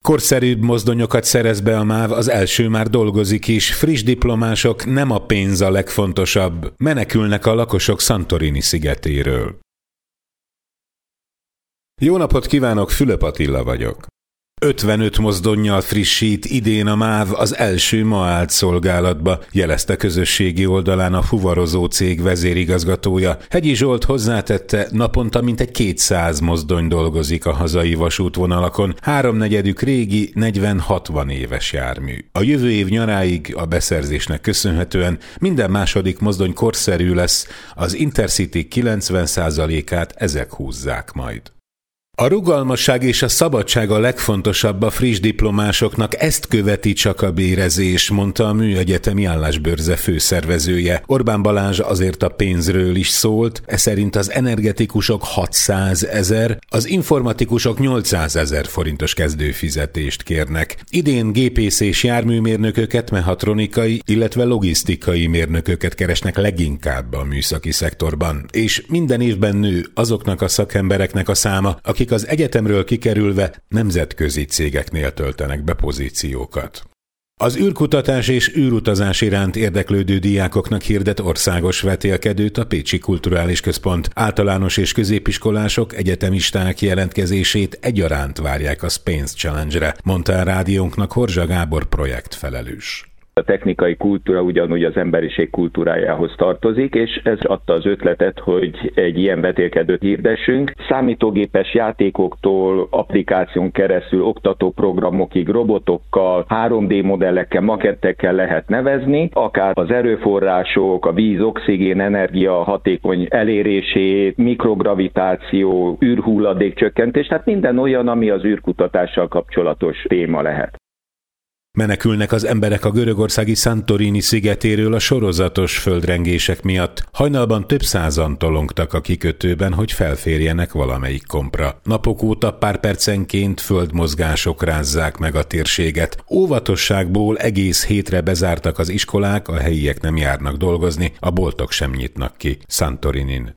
Korszerűbb mozdonyokat szerez be a MÁV, az első már dolgozik is, friss diplomások, nem a pénz a legfontosabb, menekülnek a lakosok Santorini szigetéről. Jó napot kívánok, Fülöp Attila vagyok. 55 mozdonnyal frissít idén a MÁV, az első ma állt szolgálatba, jelezte közösségi oldalán a fuvarozó cég vezérigazgatója. Hegyi Zsolt hozzátette, naponta mintegy 200 mozdony dolgozik a hazai vasútvonalakon, háromnegyedük régi, 40-60 éves jármű. A jövő év nyaráig a beszerzésnek köszönhetően minden második mozdony korszerű lesz, az Intercity 90%-át ezek húzzák majd. A rugalmasság és a szabadság a legfontosabb a friss diplomásoknak, ezt követi csak a bérezés, mondta a Műegyetemi Állásbörze főszervezője. Orbán Balázs azért a pénzről is szólt, szerint az energetikusok 600 000, az informatikusok 800 000 forintos kezdőfizetést kérnek. Idén gépészés járműmérnököket, mechatronikai, illetve logisztikai mérnököket keresnek leginkább a műszaki szektorban, és minden évben nő azoknak a szakembereknek a száma, akik az egyetemről kikerülve nemzetközi cégeknél töltenek be pozíciókat. Az űrkutatás és űrutazás iránt érdeklődő diákoknak hirdet országos vetélkedőt a Pécsi Kulturális Központ. Általános és középiskolások, egyetemisták jelentkezését egyaránt várják a Space Challenge-re, mondta a rádiónknak Horzsa Gábor projektfelelős. A technikai kultúra ugyanúgy az emberiség kultúrájához tartozik, és ez adta az ötletet, hogy egy ilyen vetélkedőt hirdessünk. Számítógépes játékoktól, applikáción keresztül, oktatóprogramokig, robotokkal, 3D modellekkel, makettekkel lehet nevezni, akár az erőforrások, a víz, oxigén, energia hatékony elérését, mikrogravitáció, űrhulladék csökkentés, tehát minden olyan, ami az űrkutatással kapcsolatos téma lehet. Menekülnek az emberek a görögországi Santorini szigetéről a sorozatos földrengések miatt. Hajnalban több százan tolongtak a kikötőben, hogy felférjenek valamelyik kompra. Napok óta pár percenként földmozgások rázzák meg a térséget. Óvatosságból egész hétre bezártak az iskolák, a helyiek nem járnak dolgozni, a boltok sem nyitnak ki Santorinin.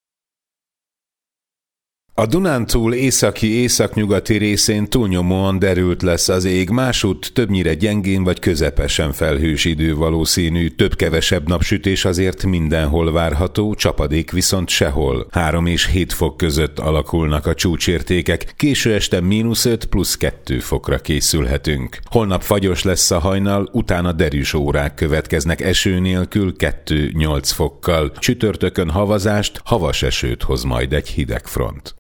A Dunántúl északi-északnyugati részén túlnyomóan derült lesz az ég, másútt többnyire gyengén vagy közepesen felhős idő valószínű, több-kevesebb napsütés azért mindenhol várható, csapadék viszont sehol. 3 és 7 fok között alakulnak a csúcsértékek, késő este -5 plusz 2 fokra készülhetünk. Holnap fagyos lesz a hajnal, utána derűs órák következnek eső nélkül 2-8 fokkal. Csütörtökön havazást, havas esőt hoz majd egy hideg front.